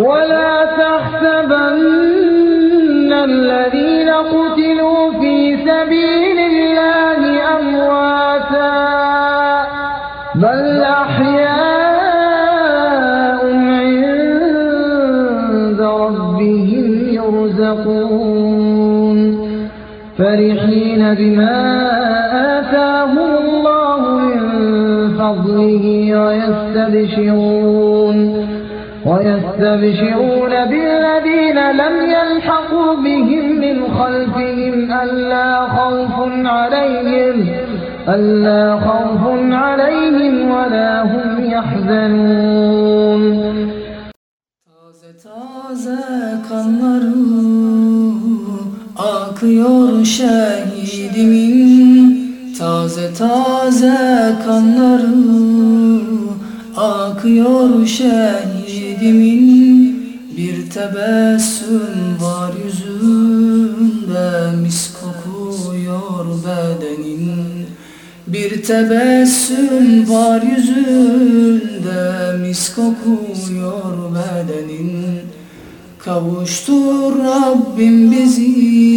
ولا تحسبن الذين قتلوا في سبيل الله أمواتا بل أحياء عند ربهم يرزقون فرحين بما آتاهم الله من فضله ويستبشرون بالذين لم يلحقوا بهم من خلفهم ألا خوف عليهم ولا هم يحزنون. Taze taze kanları akıyor şehidimin, taze taze kanları akıyor şehidimin. Bir tebessüm var yüzünde, mis kokuyor bedenin. Bir tebessüm var yüzünde, mis kokuyor bedenin. Kavuştur Rabbim bizi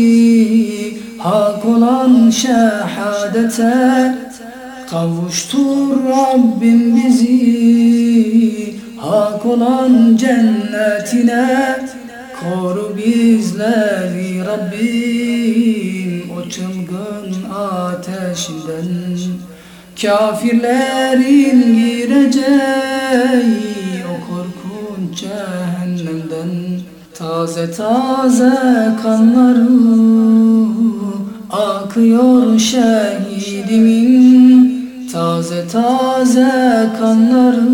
hak olan şehadete. Kavuştur Rabbim bizi hak olan cennetine. Koru bizleri Rabbim o çılgın ateşinden. Kafirlerin gireceği o korkunç cehennemden. Taze taze kanları akıyor şehidimin, taze taze kanları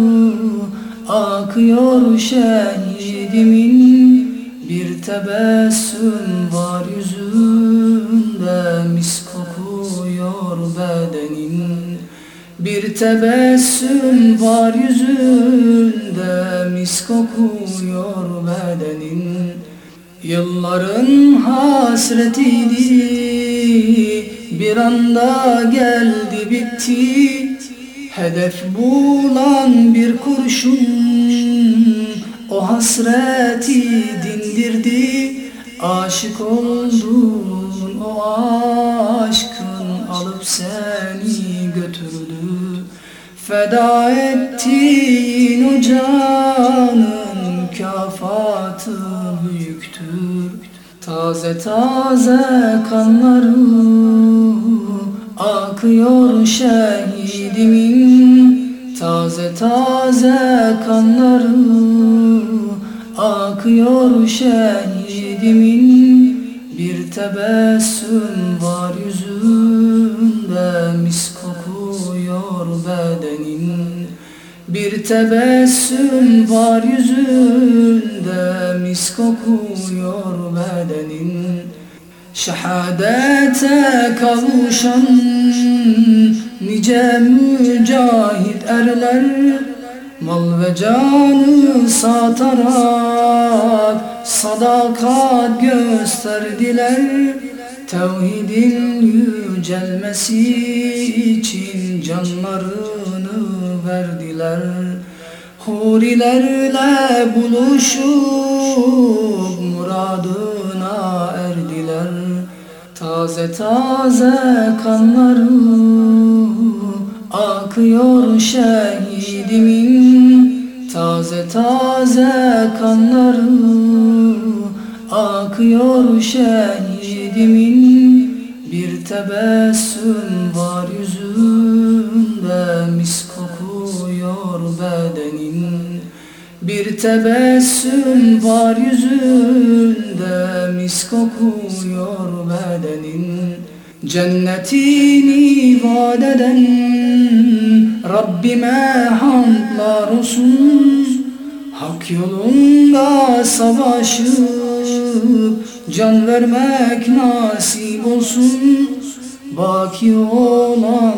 akıyor şehidimin. Bir tebessüm var yüzünde, mis kokuyor bedenin. Bir tebessüm var yüzünde, mis kokuyor bedenin. Yılların hasretiydi, bir anda geldi bitti. Hedef bulan bir kurşun o hasreti dindirdi. Aşık oldun, o aşkın alıp seni götürdü. Feda ettiğin o canın mükafatı büyüktür. Taze taze kanları akıyor şehidimin, taze taze kanları akıyor şehidimin. Bir tebessüm var yüzünde, mis kokuyor bedenin. Bir tebessüm var yüzünde, mis kokuyor bedenin. Şehadete kavuşan nice mücahit erler, mal ve canı satarak sadakat gösterdiler. Tevhidin yücelmesi için canlarını verdiler. Hurilerle buluşup muradına erdiler. Taze taze kanları akıyor şehidimin, taze taze kanları akıyor şehidimin. Bir tebessüm var yüzünde, mis kokuyor bedenin. Bir tebessüm var yüzünde, mis kokuyor bedenin. Cennetini vaat eden Rabbime hamdlar olsun. Hak yolunda savaşıp can vermek nasip olsun. Baki olan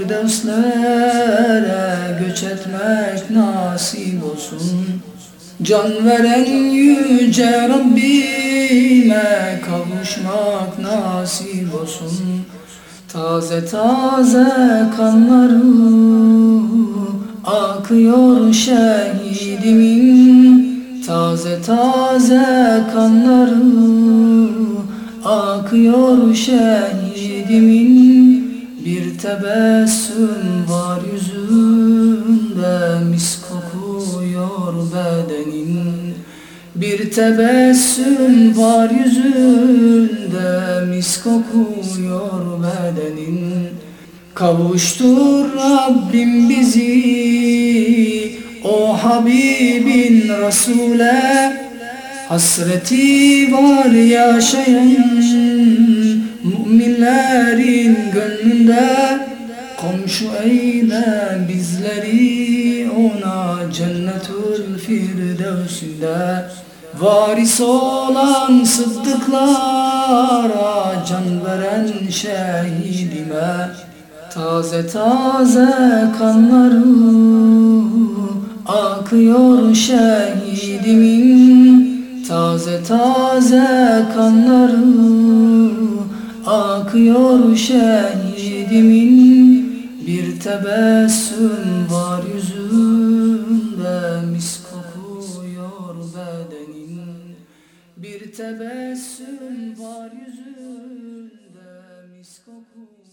firdevslere göç etmek nasip olsun. Can veren yüce Rabbime kavuşmak nasip olsun. Taze taze kanları akıyor şehidimin, Taze taze kanları akıyor şehidimin. Bir tebessüm var yüzünde, mis kokuyor bedenin. Bir tebessüm var yüzünde, mis kokuyor bedenin. Kavuştur Rabbim bizi o Habibin Resul'e. Hasreti var yaşayan müminlerin gönlünde. Komşu eyle bizleri ona cennetül firdevsinde. Varis olan sıddıklara, can veren şehidime. Taze taze kanları akıyor şehidimin. Taze taze kanları akıyor şehidimin. Bir tebessüm var yüzünde, mis kokuyor bedenin. Bir tebessüm var yüzünde, mis kokuyor.